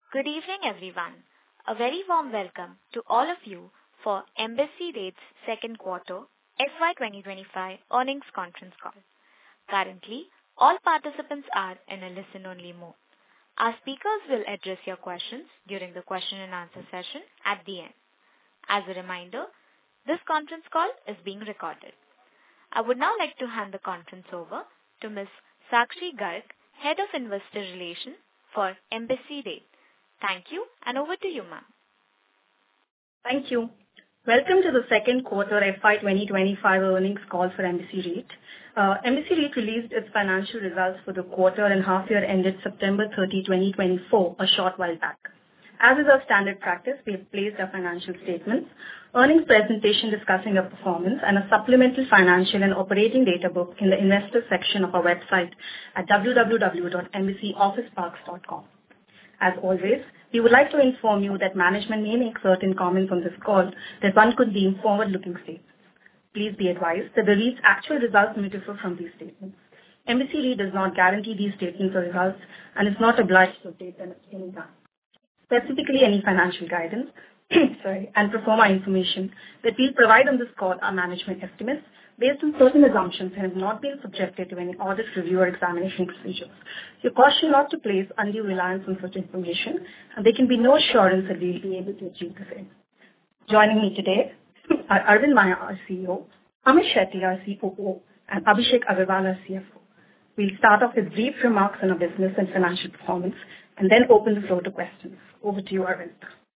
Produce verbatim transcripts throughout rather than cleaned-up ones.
Good evening, everyone. A very warm welcome to all of you for Embassy REIT's second quarter F Y twenty twenty-five earnings conference call. Currently, all participants are in a listen-only mode. Our speakers will address your questions during the question and answer session at the end. As a reminder, this conference call is being recorded. I would now like to hand the conference over to Miz Sakshi Garg, Head of Investor Relations for Embassy REIT. Thank you, and over to you, ma'am. Thank you. Welcome to the second quarter F Y twenty twenty-five earnings call for Embassy REIT. Uh, Embassy REIT released its financial results for the quarter and half year ended September thirtieth, twenty twenty-four, a short while back. As is our standard practice, we have placed our financial statements, earnings presentation discussing our performance, and a supplemental financial and operating data book in the investor section of our website at w w w dot embassy office parks dot com. As always, we would like to inform you that management may make certain comments on this call that one could deem forward-looking statements. Please be advised that the REIT's actual results may differ from these statements. Embassy REIT does not guarantee these statements or results and is not obliged to update them at any time. Specifically, any financial guidance sorry, and pro forma information that we provide on this call are management estimates based on certain assumptions and have not been subjected to any audit, review, or examination procedures. You're cautioned not to place undue reliance on such information, and there can be no assurance that we will be able to achieve the same. Joining me today are Aravind Maiya, our C E O, Amit Shetty, our C O O, and Abhishek Agarwal, our C F O. We'll start off with brief remarks on our business and financial performance, and then open the floor to questions. Over to you, Aravind.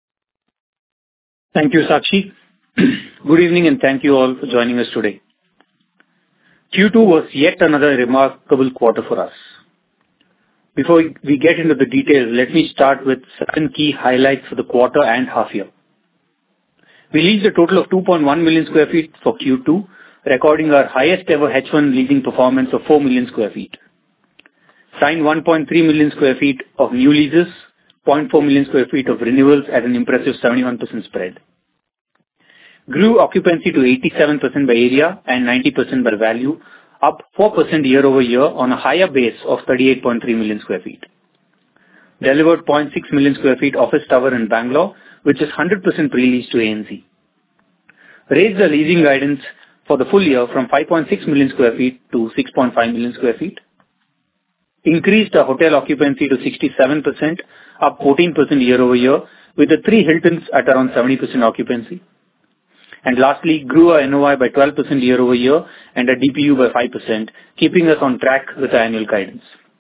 Thank you, Sakshi. Good evening, and thank you all for joining us today. Q two was yet another remarkable quarter for us. Before we get into the details, let me start with certain key highlights for the quarter and half year. We leased a total of two point one million square feet for Q two, recording our highest ever H one leasing performance of four million square feet. Signed one point three million square feet of new leases, zero point four million square feet of renewals at an impressive seventy-one percent spread. Grew occupancy to eighty-seven percent by area and ninety percent by value, up four percent year over year on a higher base of thirty-eight point three million square feet. Delivered zero point six million square feet office tower in Bangalore, which is one hundred percent pre-leased to A N Z. Raised the leasing guidance for the full year from five point six million square feet to six point five million square feet. Increased our hotel occupancy to sixty-seven percent, up fourteen percent year over year, with the three Hiltons at around seventy percent occupancy. And lastly, grew our N O I by twelve percent year over year and our D P U by five percent, keeping us on track with our annual guidance.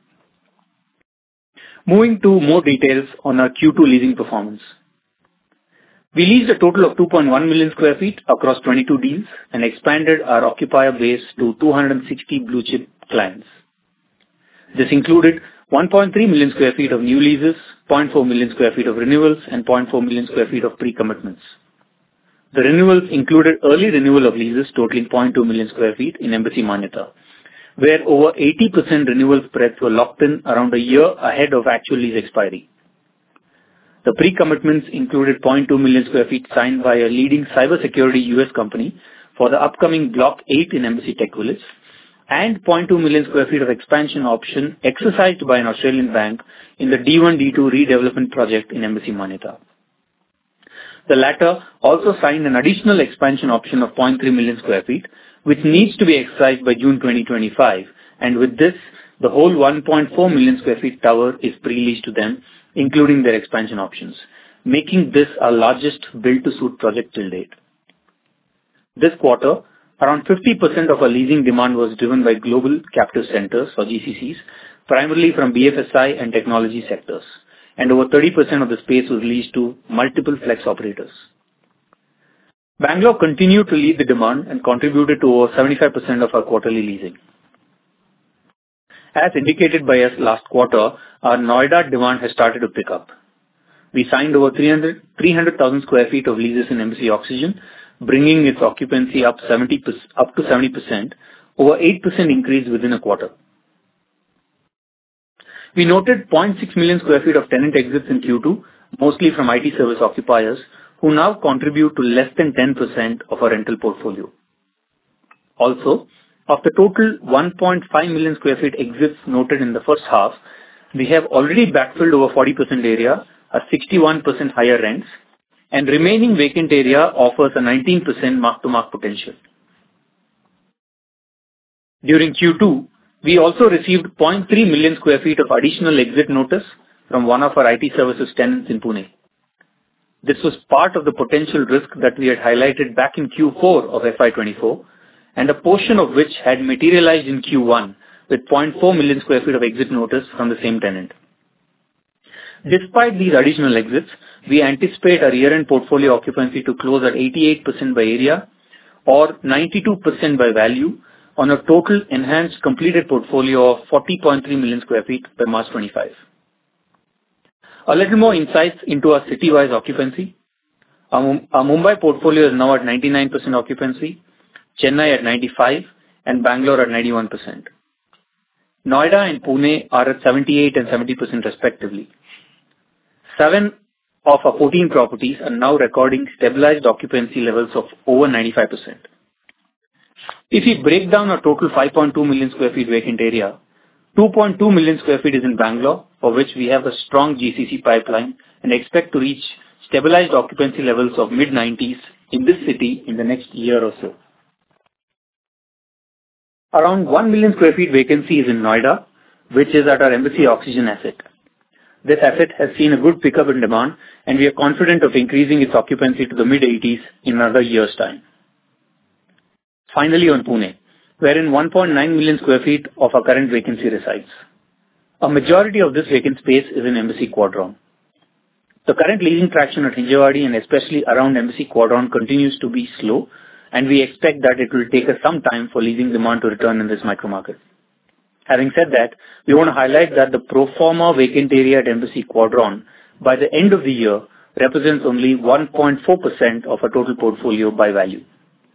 Moving to more details on our Q two leasing performance. We leased a total of two point one million square feet across twenty-two deals and expanded our occupier base to two hundred sixty blue chip clients. This included one point three million square feet of new leases, zero point four million square feet of renewals, and zero point four million square feet of pre-commitments. The renewals included early renewal of leases totaling zero point two million square feet in Embassy Manyata, where over eighty percent renewal spreads were locked in around a year ahead of actual lease expiry. The pre-commitments included zero point two million square feet signed by a leading cybersecurity U S company for the upcoming Block eight in Embassy Tech Village, and zero point two million square feet of expansion option exercised by an Australian bank in the D one D two redevelopment project in Embassy Manyata. The latter also signed an additional expansion option of zero point three million square feet, which needs to be exercised by June twenty twenty-five, and with this, the whole one point four million square feet tower is pre-leased to them, including their expansion options, making this our largest build-to-suit project till date. This quarter, around fifty percent of our leasing demand was driven by global captive centers, or G C Cs, primarily from B F S I and technology sectors, and over thirty percent of the space was leased to multiple flex operators. Bangalore continued to lead the demand and contributed to over seventy-five percent of our quarterly leasing. As indicated by us last quarter, our Noida demand has started to pick up. We signed over three hundred thousand square feet of leases in Embassy Oxygen, bringing its occupancy up seventy up to seventy percent, over eight percent increase within a quarter. We noted zero point six million square feet of tenant exits in Q two, mostly from I T service occupiers, who now contribute to less than ten percent of our rental portfolio. Also, of the total one point five million square feet exits noted in the first half, we have already backfilled over forty percent area, are sixty-one percent higher rents, and remaining vacant area offers a nineteen percent mark-to-market potential. During Q two, we also received zero point three million square feet of additional exit notice from one of our I T services tenants in Pune. This was part of the potential risk that we had highlighted back in Q four of F Y twenty-four, and a portion of which had materialized in Q one with zero point four million square feet of exit notice from the same tenant. Despite these additional exits, we anticipate our year-end portfolio occupancy to close at eighty-eight percent by area or ninety-two percent by value on a total enhanced completed portfolio of forty point three million square feet by March twenty-five. A little more insights into our city-wise occupancy. Our, our Mumbai portfolio is now at ninety-nine percent occupancy, Chennai at ninety-five, and Bangalore at ninety-one percent. Noida and Pune are at seventy-eight and seventy percent respectively. Seven of our fourteen properties are now recording stabilized occupancy levels of over ninety-five percent. If we break down our total five point two million square feet vacant area, two point two million square feet is in Bangalore, for which we have a strong G C C pipeline and expect to reach stabilized occupancy levels of mid nineties in this city in the next year or so. Around one million square feet vacancy is in Noida, which is at our Embassy Oxygen asset. This asset has seen a good pickup in demand, and we are confident of increasing its occupancy to the mid eighties in another year's time. Finally, on Pune, wherein one point nine million square feet of our current vacancy resides. A majority of this vacant space is in Embassy Quadron. The current leasing traction at Hinjawadi and especially around Embassy Quadron continues to be slow, and we expect that it will take us some time for leasing demand to return in this micro-market. Having said that, we want to highlight that the pro forma vacant area at Embassy Quadron by the end of the year represents only one point four percent of our total portfolio by value.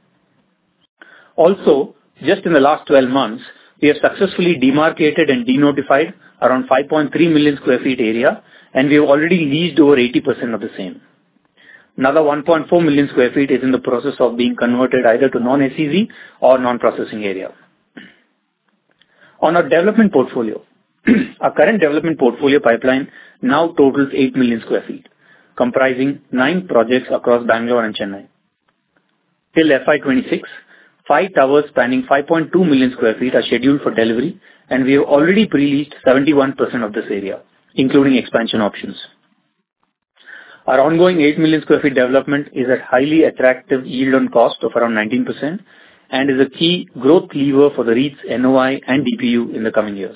Also, just in the last twelve months, we have successfully demarcated and denotified around five point three million square feet area, and we have already leased over eighty percent of the same. Another one point four million square feet is in the process of being converted either to non-S E Z or non-processing area. On our development portfolio, our current development portfolio pipeline now totals eight million square feet, comprising nine projects across Bangalore and Chennai. Till F Y twenty-six, five towers spanning five point two million square feet are scheduled for delivery, and we have already pre-leased seventy-one percent of this area, including expansion options. Our ongoing eight million square feet development is at highly attractive yield on cost of around nineteen percent and is a key growth lever for the REIT's N O I and D P U in the coming years.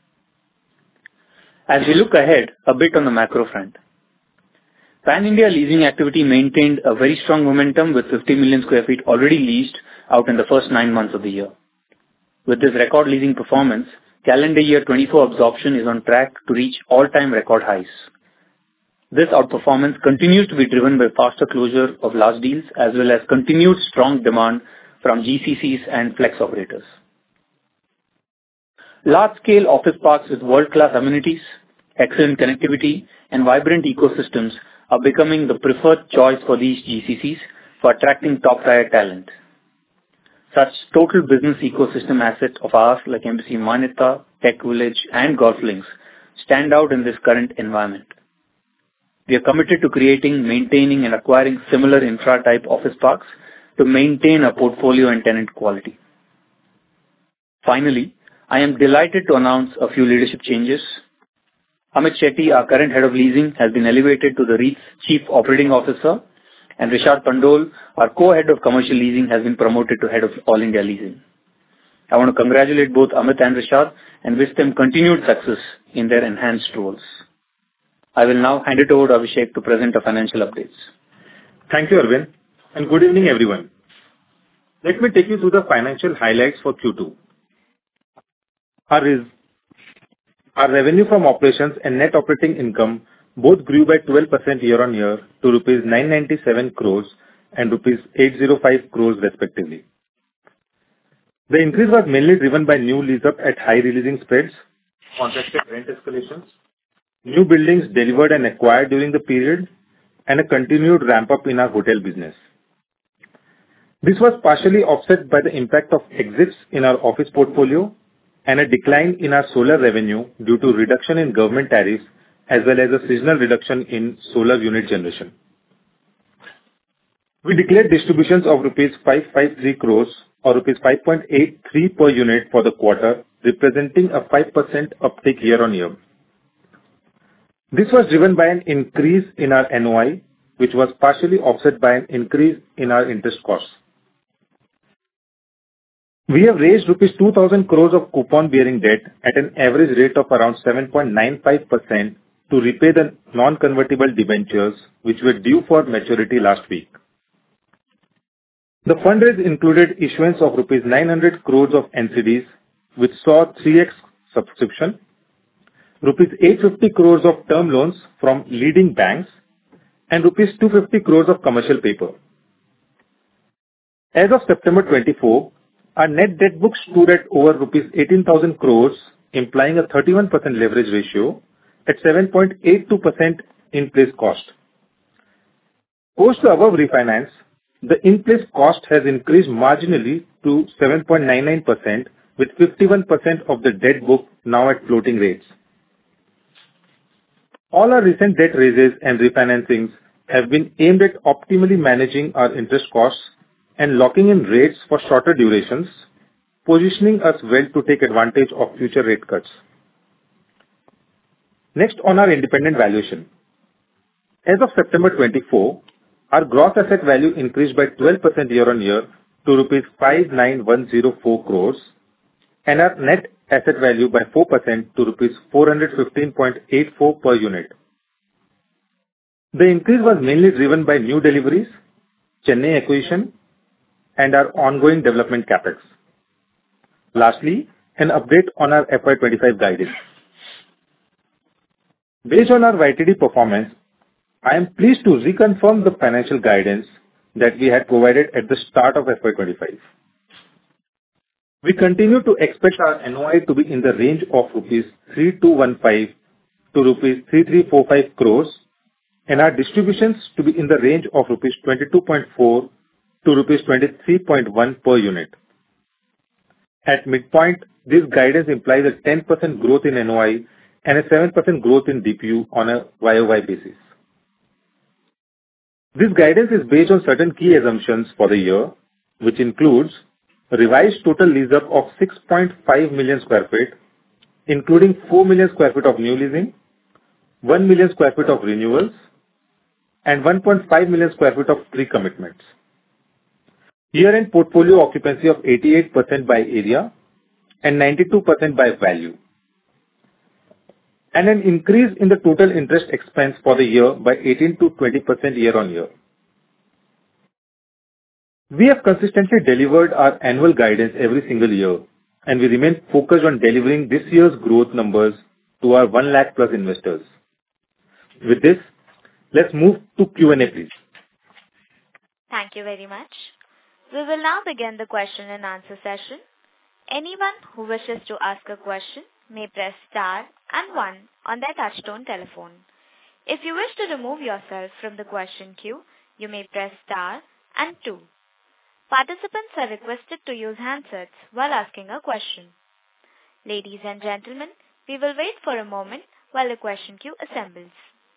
As we look ahead a bit on the macro front, Pan-India leasing activity maintained a very strong momentum with fifty million square feet already leased out in the first nine months of the year. With this record leasing performance, calendar year twenty-four absorption is on track to reach all-time record highs. This outperformance continues to be driven by faster closure of large deals as well as continued strong demand from G C Cs and flex operators. Large-scale office parks with world-class amenities, excellent connectivity, and vibrant ecosystems are becoming the preferred choice for these G C Cs for attracting top-tier talent. Such total business ecosystem assets of ours like Embassy Manyata, Tech Village, and Golf Links stand out in this current environment. We are committed to creating, maintaining, and acquiring similar infra-type office parks to maintain our portfolio and tenant quality. Finally, I am delighted to announce a few leadership changes. Amit Shetty, our current head of leasing, has been elevated to the REIT's Chief Operating Officer, and Rishad Pandole, our co-head of commercial leasing, has been promoted to head of All India Leasing. I want to congratulate both Amit and Rishad and wish them continued success in their enhanced roles. I will now hand it over to Abhishek to present the financial updates. Thank you, Arvind, and good evening, everyone. Let me take you through the financial highlights for Q two. Our, res- our revenue from operations and net operating income both grew by twelve percent year-on-year to rupees nine hundred ninety-seven crores and rupees eight hundred five crores respectively. The increase was mainly driven by new lease-up at high releasing spreads, contracted rent escalations, new buildings delivered and acquired during the period, and a continued ramp-up in our hotel business. This was partially offset by the impact of exits in our office portfolio and a decline in our solar revenue due to reduction in government tariffs as well as a seasonal reduction in solar unit generation. We declared distributions of rupees five hundred fifty-three crores or rupees five point eight three per unit for the quarter, representing a five percent uptick year-on-year. This was driven by an increase in our N O I, which was partially offset by an increase in our interest costs. We have raised rupees two thousand crores of coupon-bearing debt at an average rate of around seven point nine five percent to repay the non-convertible debentures, which were due for maturity last week. The fundraise included issuance of rupees nine hundred crores of N C Ds, which saw three x subscription, rupees eight hundred fifty crores of term loans from leading banks, and rupees two hundred fifty crores of commercial paper. As of September twenty-fourth, our net debt book stood at over rupees eighteen thousand crores, implying a thirty-one percent leverage ratio at seven point eight two percent in-place cost. Post the above refinance, the in-place cost has increased marginally to seven point nine nine percent, with fifty-one percent of the debt book now at floating rates. All our recent debt raises and refinancings have been aimed at optimally managing our interest costs and locking in rates for shorter durations, positioning us well to take advantage of future rate cuts. Next, on our independent valuation. As of September twenty-fourth, our gross asset value increased by twelve percent year-on-year to rupees five nine one zero four crores, and our net asset value by four percent to rupees four hundred fifteen point eight four per unit. The increase was mainly driven by new deliveries, Chennai acquisition, and our ongoing development capex. Lastly, an update on our F Y twenty-five guidance. Based on our Y T D performance, I am pleased to reconfirm the financial guidance that we had provided at the start of F Y twenty-five. We continue to expect our N O I to be in the range of rupees three thousand two hundred fifteen to rupees three thousand three hundred forty-five crores, and our distributions to be in the range of rupees twenty-two point four to rupees twenty-three point one per unit. At midpoint, this guidance implies a ten percent growth in N O I and a seven percent growth in D P U on a Y O Y basis. This guidance is based on certain key assumptions for the year, which includes a revised total lease-up of six point five million square feet, including four million square feet of new leasing, one million square feet of renewals, and one point five million square feet of pre-commitments. Year-end portfolio occupancy of eighty-eight percent by area and ninety-two percent by value, and an increase in the total interest expense for the year by eighteen to twenty percent year-on-year. We have consistently delivered our annual guidance every single year, and we remain focused on delivering this year's growth numbers to our one lakh plus investors. With this, let's move to Q and A, please. Thank you very much. We will now begin the question and answer session. Anyone who wishes to ask a question may press star and one on their touchtone telephone. If you wish to remove yourself from the question queue, you may press star and two. Participants are requested to use handsets while asking a question. Ladies and gentlemen, we will wait for a moment while the question queue assembles.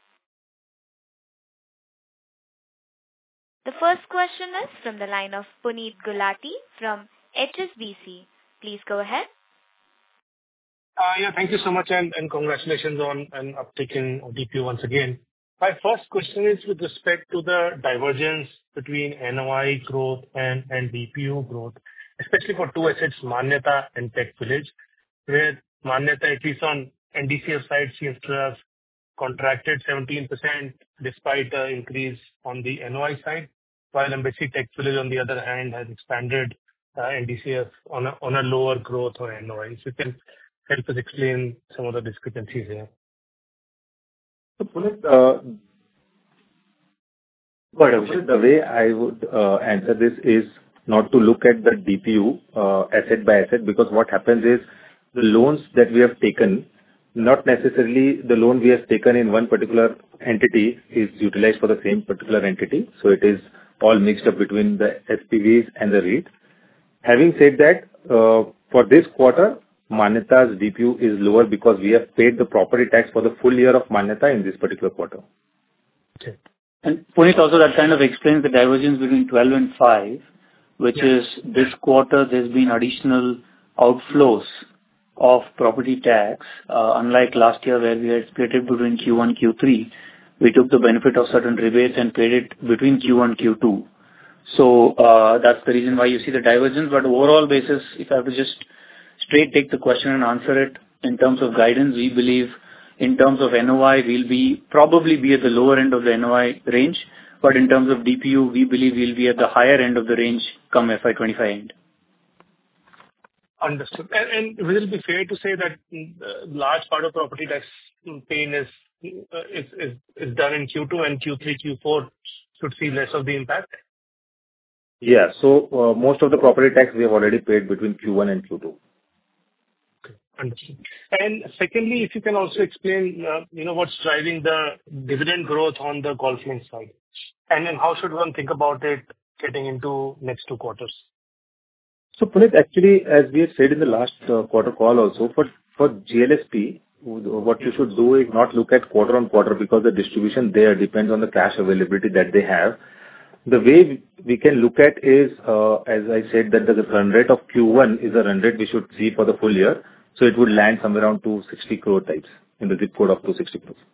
The first question is from the line of Puneet Gulati from H S B C. Please go ahead. Uh, yeah, thank you so much, and, and congratulations on an uptick in D P U once again. My first question is with respect to the divergence between N O I growth and, and D P U growth, especially for two assets, Manyata and Tech Village, where Manyata, at least on N D C F side, seems to have contracted seventeen percent despite the increase on the N O I side, while Embassy Tech Village, on the other hand, has expanded uh, N D C F on a, on a lower growth on N O I. So you can help us explain some of the discrepancies here. So, Puneet, uh, Puneet, the way I would uh, answer this is not to look at the D P U uh, asset by asset, because what happens is the loans that we have taken, not necessarily the loan we have taken in one particular entity is utilized for the same particular entity. So it is all mixed up between the S P Vs and the REIT. Having said that, uh, for this quarter, Manyata's D P U is lower because we have paid the property tax for the full year of Manyata in this particular quarter. Okay. And Puneet, also that kind of explains the divergence between twelve and five, which Yeah. is this quarter there's been additional outflows of property tax, uh, unlike last year where we had split it between Q one, Q three. We took the benefit of certain rebates and paid it between Q one, Q two. So uh, that's the reason why you see the divergence. But overall basis, if I have to just straight take the question and answer it in terms of guidance, we believe in terms of N O I, we'll be probably be at the lower end of the N O I range. But in terms of D P U, we believe we'll be at the higher end of the range come F Y twenty-five end. Understood. And and will it be fair to say that mm, uh, large part of property tax paying is uh, is is is done in Q two and Q three, Q four should see less of the impact? Yeah. So uh, most of the property tax we have already paid between Q one and Q two. Okay, understood. And secondly, if you can also explain, uh, you know, what's driving the dividend growth on the GolfLink side, and then how should one think about it getting into next two quarters? So Puneet, actually, as we had said in the last uh, quarter call also, for for G L S P, what you should do is not look at quarter on quarter because the distribution there depends on the cash availability that they have. The way we can look at is, uh, as I said, that the run rate of Q one is a run rate we should see for the full year. So it would land somewhere around two hundred sixty crore types in the zip code of two hundred sixty crores.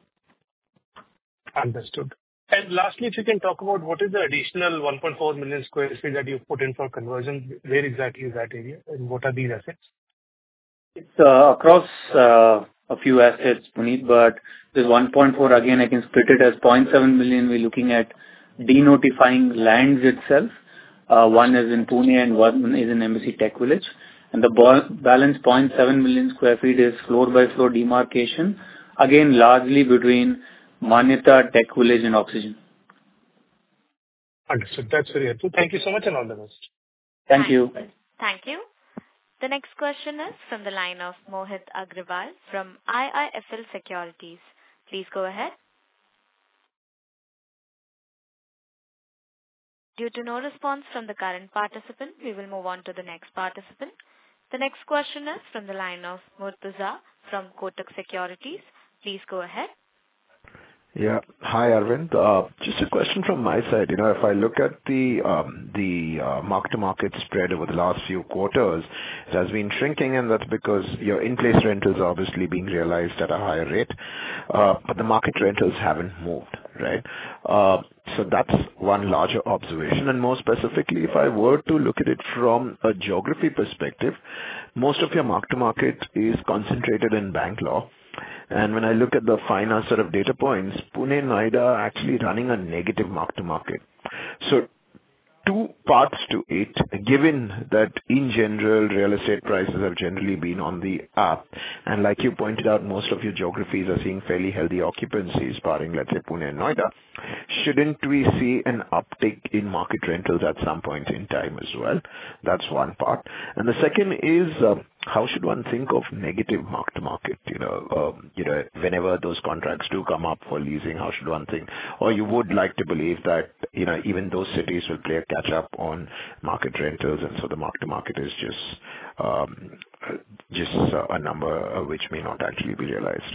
Understood. And lastly, if you can talk about what is the additional one point four million square feet that you've put in for conversion, where exactly is that area, and what are these assets? It's uh, across uh, a few assets, Puneet, but this one point four, again, I can split it as zero point seven million. We're looking at denotifying lands itself. Uh, One is in Pune and one is in Embassy Tech Village. And the ba- balance zero point seven million square feet is floor-by-floor demarcation, again, largely between Manyata, Tech Village, and Oxygen. Understood. That's very helpful. Thank you so much, and all the best. Thank you. Thank you. The next question is from the line of Mohit Agrawal from I I F L Securities. Please go ahead. Due to no response from the current participant, we will move on to the next participant. The next question is from the line of Murtuza from Kotak Securities. Please go ahead. Yeah. Hi, Arvind. Uh, Just a question from my side. You know, if I look at the um, the uh, mark-to-market spread over the last few quarters, it has been shrinking, and that's because your in-place rentals are obviously being realized at a higher rate, uh, but the market rentals haven't moved, right? Uh, So that's one larger observation. And more specifically, if I were to look at it from a geography perspective, most of your mark-to-market is concentrated in Bangalore. And when I look at the final set of data points, Pune and Noida are actually running a negative mark-to-market. So two parts to it, given that in general, real estate prices have generally been on the up. And like you pointed out, most of your geographies are seeing fairly healthy occupancies, barring, let's say, Pune and Noida. Shouldn't we see an uptick in market rentals at some point in time as well? That's one part. And the second is, uh, how should one think of negative mark-to-market? You know, um, you know, whenever those contracts do come up for leasing, how should one think? Or you would like to believe that, you know, even those cities will play a catch-up on market rentals, and so the mark-to-market is just um, just uh, a number uh, which may not actually be realized.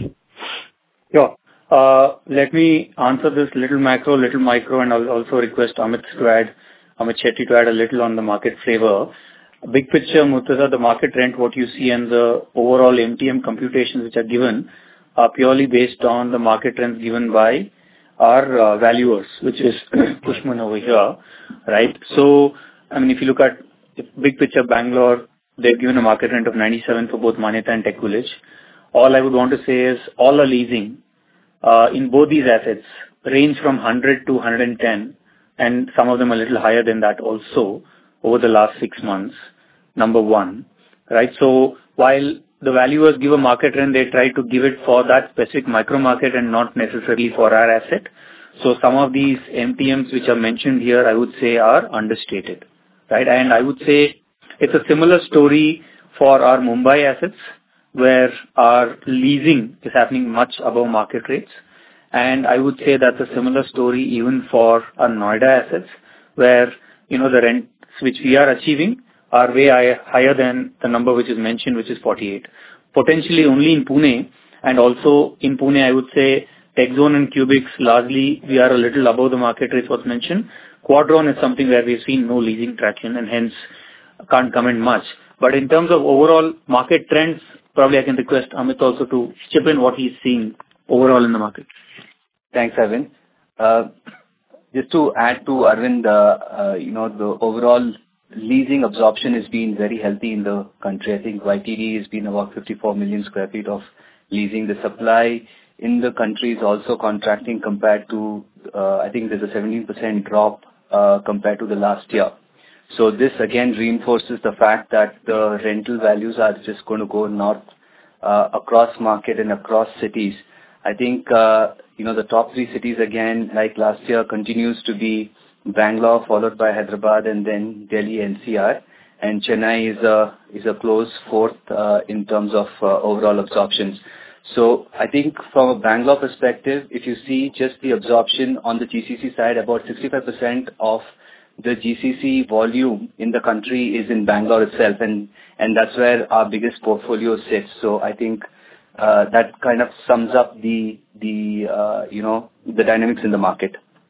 Sure. Uh, Let me answer this little macro, little micro, and I'll also request Amit to add, Amit Shetty to add a little on the market flavor. Big picture, Murtuza, the market rent, what you see, and the overall M T M computations which are given are purely based on the market rents given by our uh, valuers, which is Cushman over here, right? So, I mean, if you look at big picture Bangalore, they've given a market rent of ninety-seven for both Manyata and Tech Village. All I would want to say is all are leasing uh, in both these assets range from one hundred to one hundred ten, and some of them a little higher than that also over the last six months, number one, right? So while the valuers give a market rent, they try to give it for that specific micro market and not necessarily for our asset. So some of these M T Ms which are mentioned here, I would say are understated, right? And I would say it's a similar story for our Mumbai assets, where our leasing is happening much above market rates. And I would say that's a similar story even for our Noida assets, where, you know, the rents which we are achieving are way higher, higher than the number which is mentioned, which is forty-eight. Potentially only in Pune, and also in Pune, I would say TechZone and Cubics, largely we are a little above the market rate was mentioned. Quadron is something where we've seen no leasing traction and hence can't comment much. But in terms of overall market trends, probably I can request Amit also to chip in what he's seeing overall in the market. Thanks, Arvind. Uh, just to add to Arvind, uh, uh, you know, the overall leasing absorption has been very healthy in the country. I think Y T D has been about fifty-four million square feet of leasing. The supply in the country is also contracting compared to, uh, I think there's a seventeen percent drop uh, compared to the last year. So this again reinforces the fact that the rental values are just going to go north uh, across market and across cities. I think, uh, you know, the top three cities again, like last year, continues to be Bangalore, followed by Hyderabad, and then Delhi N C R. And Chennai is a is a close fourth uh, in terms of uh, overall absorptions. So I think from a Bangalore perspective, if you see just the absorption on the G C C side, about sixty-five percent of the G C C volume in the country is in Bangalore itself, and and that's where our biggest portfolio sits. So I think uh, that kind of sums up the the uh, you know the dynamics in the market.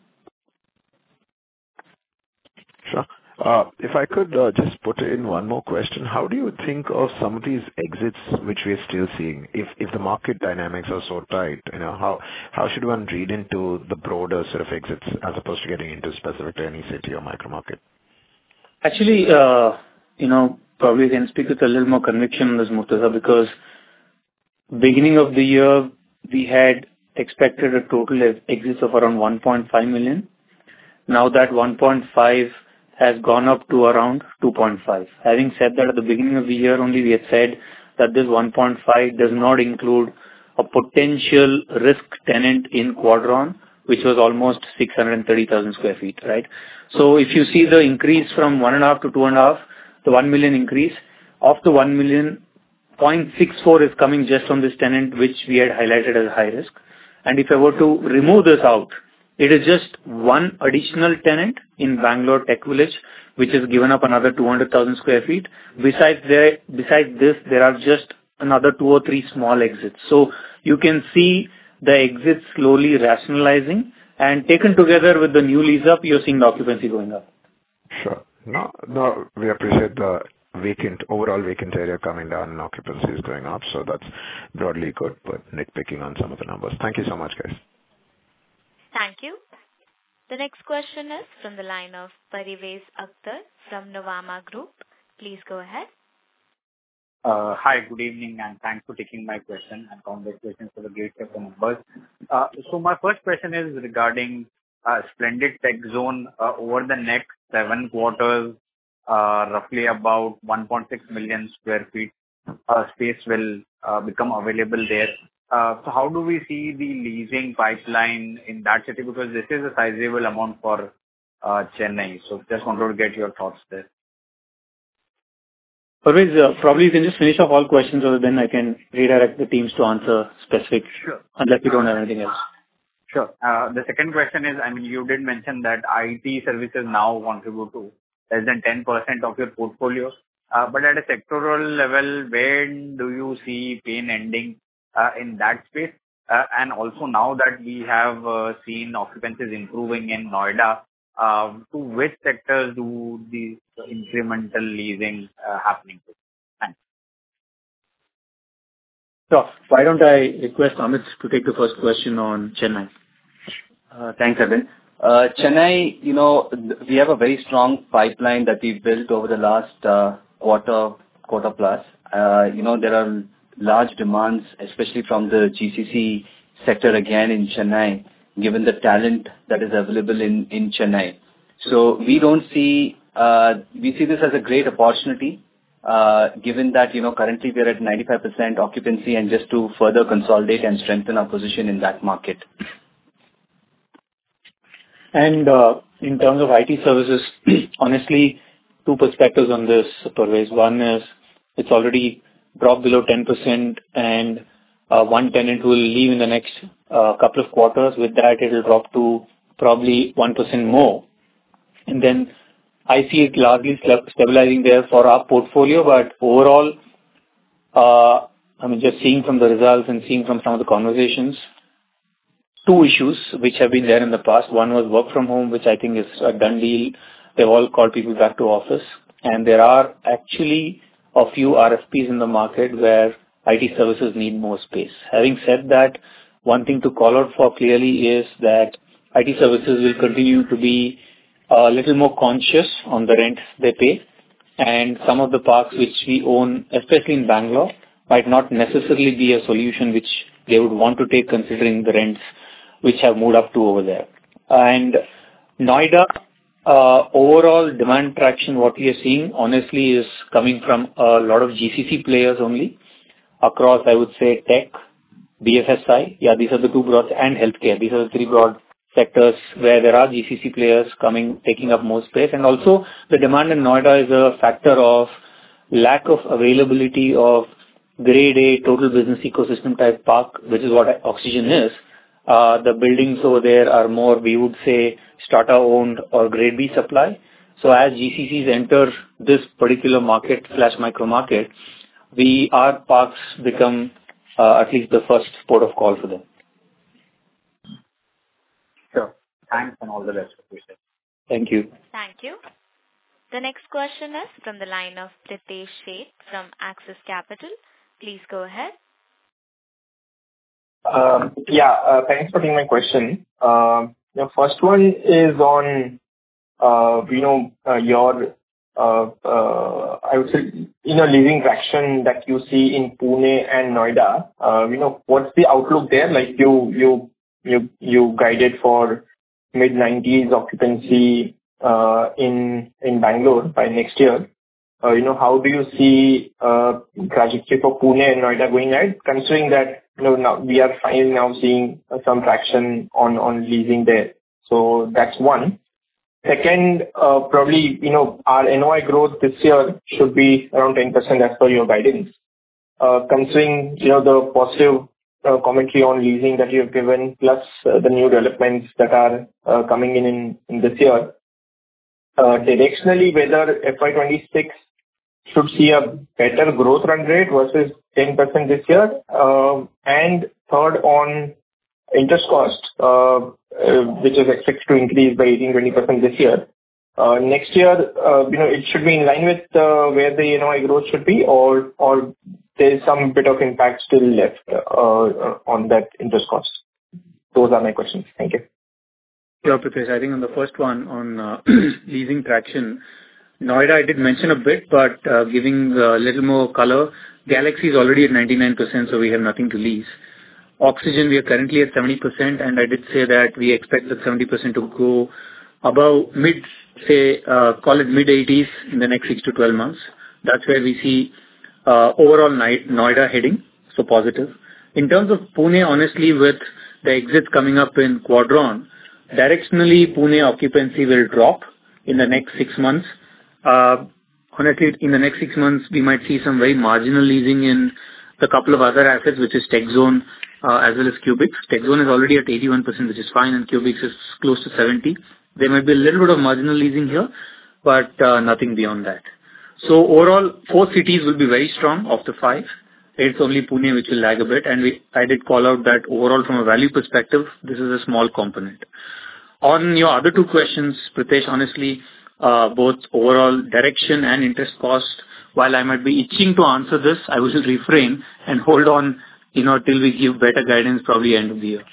Sure. Uh, If I could uh, just put in one more question. How do you think of some of these exits which we're still seeing? If if the market dynamics are so tight, you know, how how should one read into the broader sort of exits as opposed to getting into specific to any city or micro market? Actually, uh, you know, probably can speak with a little more conviction on this, Murtaza, because beginning of the year, we had expected a total of exits of around one point five million. Now that one point five has gone up to around two point five. Having said that, at the beginning of the year only, we had said that this one point five does not include a potential risk tenant in Quadron, which was almost six hundred thirty thousand square feet, right? So if you see the increase from one and a half to two and a half, the one million increase, of the one million, zero point six four is coming just from this tenant, which we had highlighted as high risk. And if I were to remove this out, it is just one additional tenant in Bangalore Tech Village, which has given up another two hundred thousand square feet. Besides there, besides this, there are just another two or three small exits. So you can see the exits slowly rationalizing, and taken together with the new lease up, you're seeing the occupancy going up. Sure. No, no, we appreciate the vacant, overall vacant area coming down and occupancy is going up. So that's broadly good, but nitpicking on some of the numbers. Thank you so much, guys. Thank you. The next question is from the line of Parivez Akhtar from Nuvama Group. Please go ahead. Uh, hi, good evening, and thanks for taking my question, and congratulations for the great set of numbers. Uh, so my first question is regarding uh, Splendid TechZone. Uh, over the next seven quarters, uh, roughly about one point six million square feet uh, space will uh, become available there. Uh, so how do we see the leasing pipeline in that city? Because this is a sizable amount for uh, Chennai. So just wanted to get your thoughts there. Parvez, uh, probably you can just finish off all questions, or then I can redirect the teams to answer specific, Sure. unless you don't have anything else. Sure. Uh, the second question is, I mean, you did mention that I T services now contribute to less than ten percent of your portfolio. Uh, but at a sectoral level, when do you see pain ending uh, in that space? Uh, and also now that we have uh, seen occupancies improving in Noida, uh, to which sectors do the incremental leasing uh, happening to? Thanks. So why don't I request Amit to take the first question on Chennai? Uh, thanks, Arvind. Uh, Chennai, you know, we have a very strong pipeline that we've built over the last uh, quarter, quarter plus. Uh, you know, there are large demands, especially from the G C C sector again in Chennai, given the talent that is available in, in Chennai. So we don't see, uh, we see this as a great opportunity, uh, given that, you know, currently we're at ninety-five percent occupancy, and just to further consolidate and strengthen our position in that market. And uh, in terms of I T services, honestly, two perspectives on this, Parvez. One is it's already dropped below ten percent, and uh, one tenant will leave in the next uh, couple of quarters. With that, it will drop to probably one percent more. And then I see it largely stabilizing there for our portfolio. But overall, uh, I mean, just seeing from the results and seeing from some of the conversations, two issues which have been there in the past. One was work from home, which I think is a done deal. They've all called people back to office. And there are actually a few R F Ps in the market where I T services need more space. Having said that, one thing to call out for clearly is that I T services will continue to be a little more conscious on the rent they pay. And some of the parks which we own, especially in Bangalore, might not necessarily be a solution which they would want to take considering the rents which have moved up to over there. And Noida, uh, overall demand traction, what we are seeing, honestly, is coming from a lot of G C C players only across, I would say, tech, B F S I. Yeah, these are the two broad, and healthcare. These are the three broad sectors where there are G C C players coming, taking up more space. And also the demand in Noida is a factor of lack of availability of grade A total business ecosystem type park, which is what Oxygen is. Uh, the buildings over there are more, we would say, starter owned or grade B supply. So as G C Cs enter this particular market slash micro market, we, our parks become uh, at least the first port of call for them. Sure. Thanks and all the best. Thank you. Thank you. The next question is from the line of Pritesh Sheth from Axis Capital. Please go ahead. Um, yeah, uh, thanks for taking my question. Uh, the first one is on, uh, you know, uh, your, uh, uh, I would say, you know, leasing traction that you see in Pune and Noida. Uh, you know, what's the outlook there? Like you, you, you, you guided for mid nineties occupancy uh, in in Bangalore by next year. Uh, you know, how do you see uh, trajectory for Pune and Noida going ahead, considering that, you know, now we are finally now seeing uh, some traction on, on leasing there. So that's one. Second, uh, probably, you know, our N O I growth this year should be around ten percent as per your guidance. Uh, considering, you know, the positive uh, commentary on leasing that you have given, plus uh, the new developments that are uh, coming in, in in this year, uh, directionally, whether F Y twenty-six should see a better growth run rate versus ten percent this year. Um, and third, on interest cost, uh, uh, which is expected to increase by eighteen to twenty percent this year. Uh, next year, uh, you know, it should be in line with uh, where the N O I growth should be, or or there is some bit of impact still left uh, on that interest cost. Those are my questions. Thank you. Sure, Pritesh. I think on the first one, on uh, leasing traction, Noida, I did mention a bit, but uh, giving a little more color, Galaxy is already at ninety-nine percent, so we have nothing to lease. Oxygen, we are currently at seventy percent, and I did say that we expect that seventy percent to go above mid, say, uh, call it mid-eighties in the next six to twelve months. That's where we see uh, overall Noida heading, so positive. In terms of Pune, honestly, with the exits coming up in Quadron, directionally, Pune occupancy will drop in the next six months. Uh, honestly, in the next six months, we might see some very marginal leasing in the couple of other assets, which is TechZone uh, as well as Cubics. TechZone is already at eighty-one percent, which is fine, and Cubics is close to seventy. There might be a little bit of marginal leasing here, but uh, nothing beyond that. So overall, four cities will be very strong of the five. It's only Pune which will lag a bit, and we, I did call out that overall from a value perspective, this is a small component. On your other two questions, Pritesh, honestly, uh, both overall direction and interest cost, while I might be itching to answer this, I will refrain and hold on, you know, till we give better guidance, probably end of the year.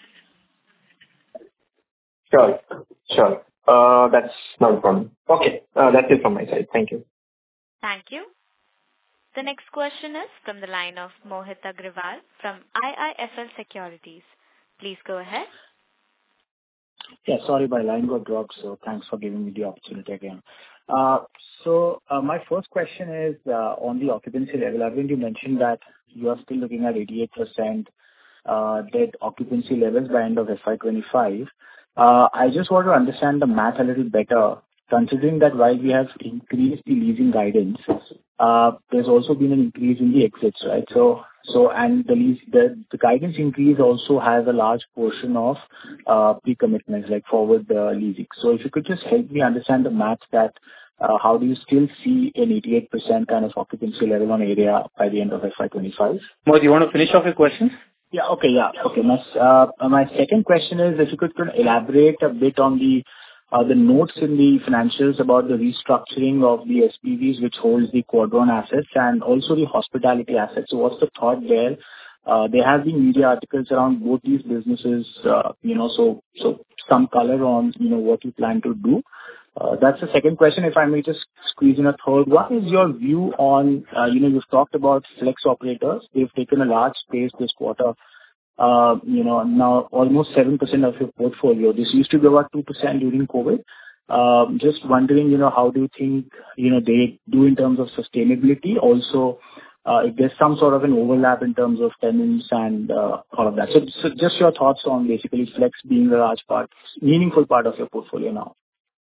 Sure, sure. Uh, that's not a problem. Okay, uh, that's it from my side. Thank you. Thank you. The next question is from the line of Mohit Agrawal from I I F L Securities. Please go ahead. Yeah, sorry, my line got dropped, so thanks for giving me the opportunity again. Uh, so uh, my first question is uh, on the occupancy level. Arvind, you mentioned that you are still looking at eighty-eight percent uh, dead occupancy levels by end of F Y twenty-five. Uh, I just want to understand the math a little better, considering that while we have increased the leasing guidance, uh, there's also been an increase in the exits, right? So, so and the lease, the, the guidance increase also has a large portion of uh, pre-commitments, like forward uh, leasing. So if you could just help me understand the math that uh, how do you still see an eighty-eight percent kind of occupancy level on area by the end of F Y twenty-five? Mohit, you want to finish off your questions? Yeah. Okay. Yeah. Okay. My uh, my second question is if you could elaborate a bit on the uh, the notes in the financials about the restructuring of the S P Vs which holds the Quadron assets and also the hospitality assets. So what's the thought there? Uh, there have been media articles around both these businesses, uh, you know, so so some color on, you know, what you plan to do. Uh, that's the second question. If I may just squeeze in a third. What is your view on, uh, you know, you've talked about flex operators. They've taken a large space this quarter. Uh, you know, now almost seven percent of your portfolio. This used to be about two percent during COVID. Um, just wondering, you know, how do you think, you know, they do in terms of sustainability? Also, uh, if there's some sort of an overlap in terms of tenants and uh, all of that. So, so just your thoughts on basically flex being a large part, meaningful part of your portfolio now.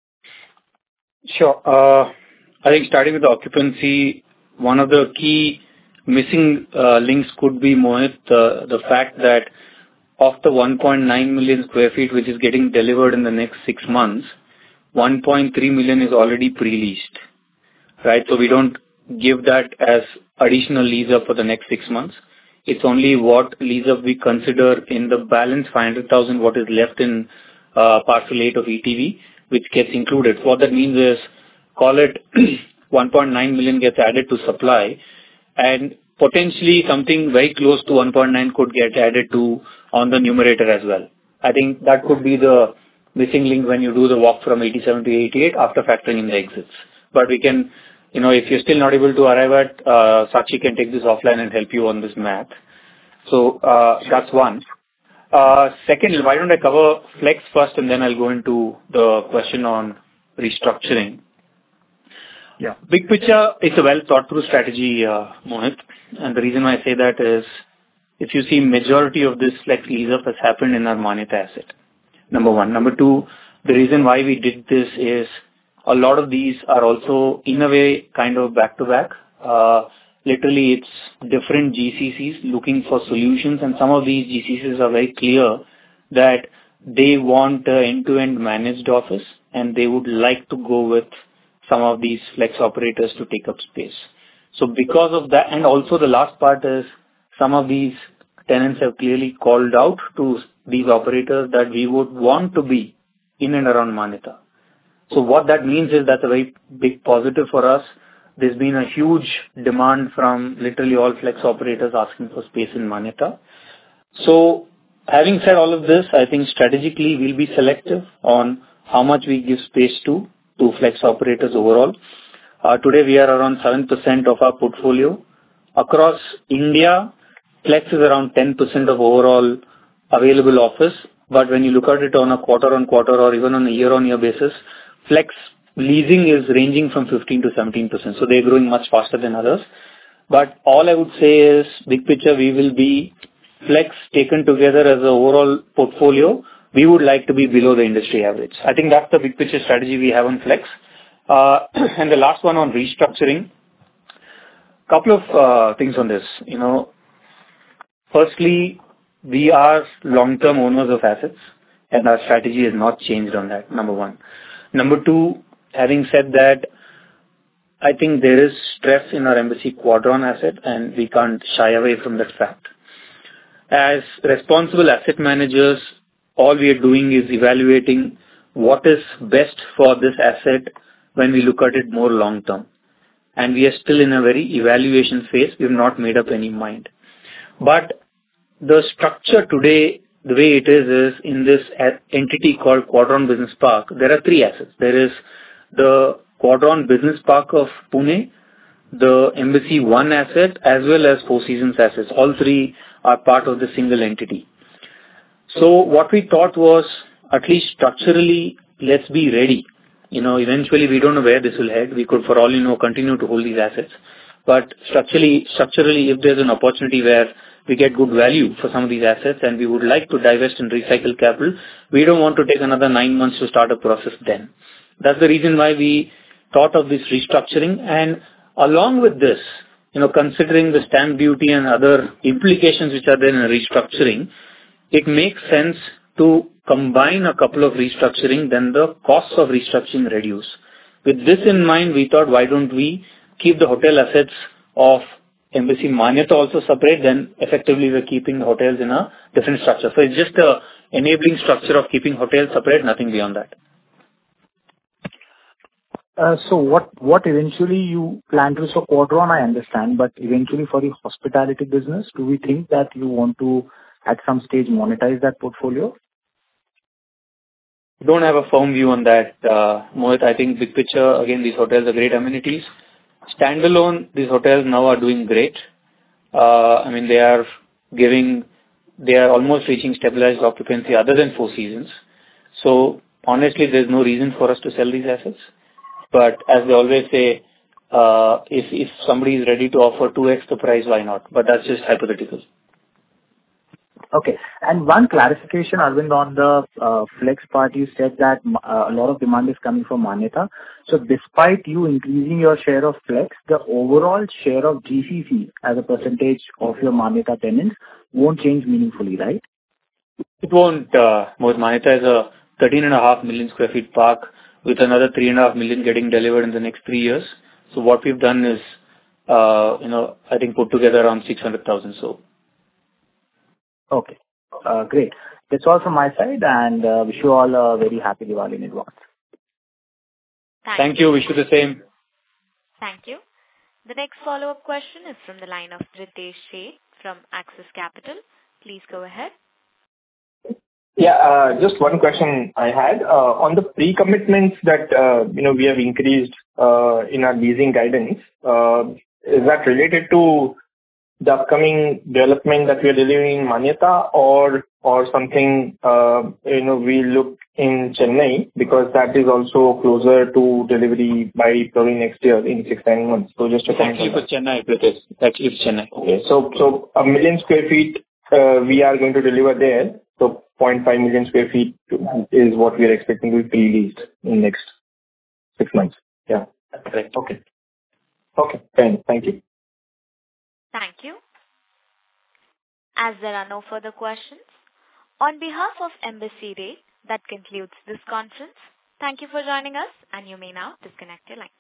Sure. Uh, I think starting with the occupancy, one of the key missing uh, links could be, Mohit, uh, the fact that of the one point nine million square feet which is getting delivered in the next six months, one point three million is already pre-leased, right? So we don't give that as additional lease-up for the next six months. It's only what lease-up we consider in the balance five hundred thousand what is left in uh, parcel eight of E T V, which gets included. So what that means is, call it one point nine million gets added to supply, and potentially something very close to one point nine could get added to on the numerator as well. I think that could be the missing link when you do the walk from eighty-seven to eighty-eight after factoring in the exits. But we can, you know, if you're still not able to arrive at, uh, Sakshi can take this offline and help you on this math. So uh, that's one. Uh, second, why don't I cover flex first and then I'll go into the question on restructuring. Yeah. Big picture, it's a well thought through strategy, uh, Mohit. And the reason why I say that is, if you see majority of this flex lease up has happened in our Manyata asset. Number one. Number two, the reason why we did this is a lot of these are also in a way kind of back to back. Uh, literally it's different G C Cs looking for solutions, and some of these G C Cs are very clear that they want an end-to-end managed office and they would like to go with some of these flex operators to take up space. So because of that, and also the last part is some of these tenants have clearly called out to these operators that we would want to be in and around Manyata. So what that means is that's a very big positive for us. There's been a huge demand from literally all flex operators asking for space in Manyata. So having said all of this, I think strategically we'll be selective on how much we give space to, to flex operators overall. Uh, today we are around seven percent of our portfolio. Across India, flex is around ten percent of overall available office. But when you look at it on a quarter on quarter or even on a year on year basis, flex leasing is ranging from fifteen to seventeen percent. So they're growing much faster than others. But all I would say is, big picture, we will be flex taken together as an overall portfolio. We would like to be below the industry average. I think that's the big picture strategy we have on flex. Uh, and the last one on restructuring. Couple of uh, things on this. You know, firstly, we are long-term owners of assets, and our strategy has not changed on that, number one. Number two, having said that, I think there is stress in our Embassy Quadron asset, and we can't shy away from that fact. As responsible asset managers, all we are doing is evaluating what is best for this asset when we look at it more long-term. And we are still in a very evaluation phase. We have not made up any mind. But the structure today, the way it is, is in this entity called Quadron Business Park, there are three assets. There is the Quadron Business Park of Pune, the Embassy One asset, as well as Four Seasons assets. All three are part of the single entity. So what we thought was, at least structurally, let's be ready. You know, eventually we don't know where this will head. We could, for all you know, continue to hold these assets. But structurally, structurally, if there's an opportunity where we get good value for some of these assets and we would like to divest and recycle capital, we don't want to take another nine months to start a process then. That's the reason why we thought of this restructuring. And Along with this, you know, considering the stamp duty and other implications which are there in a restructuring, it makes sense to combine a couple of restructuring, then the costs of restructuring reduce. With this in mind, we thought, why don't we keep the hotel assets of Embassy Manyata also separate, then effectively we're keeping the hotels in a different structure. So it's just a enabling structure of keeping hotels separate, nothing beyond that. Uh, so what what eventually you plan to do? So Quadron, I understand, but eventually for the hospitality business, do we think that you want to at some stage monetize that portfolio? Don't have a firm view on that, uh, Mohit. I think big picture, again, these hotels are great amenities. Standalone, these hotels now are doing great. Uh, I mean, they are giving, they are almost reaching stabilized occupancy other than Four Seasons. So honestly, there's no reason for us to sell these assets. But as they always say, uh, if if somebody is ready to offer two x the price, why not? But that's just hypothetical. Okay. And one clarification, Arvind, on the uh, flex part, you said that uh, a lot of demand is coming from Manyata. So despite you increasing your share of flex, the overall share of G C C as a percentage of your Manyata tenants won't change meaningfully, right? It won't. Uh, Manyata is a thirteen and a half million square feet park with another three and a half million getting delivered in the next three years. So what we've done is, uh, you know, I think put together around six hundred thousand. So. Okay. Uh, great. That's all from my side, and uh, wish you all a very happy Diwali in advance. Thank, Thank you. you. Wish you the same. Thank you. The next follow-up question is from the line of Ritesh Sheth from Axis Capital. Please go ahead. Yeah, uh, just one question I had. Uh, on the pre-commitments that, uh, you know, we have increased uh, in our leasing guidance, uh, is that related to the upcoming development that we are delivering in Manyata or or something, uh, you know, we look in Chennai, because that is also closer to delivery by probably next year in six, nine months. So just a comment Actually for Chennai, Pritesh. Actually for Chennai. Okay. So, so a million square feet, uh, we are going to deliver there. So zero point five million square feet is what we are expecting to be pre-leased in next six months. Yeah. Correct. Okay. Okay. Fine. Thank you. Thank you. As there are no further questions, on behalf of Embassy REIT, that concludes this conference. Thank you for joining us, and you may now disconnect your line.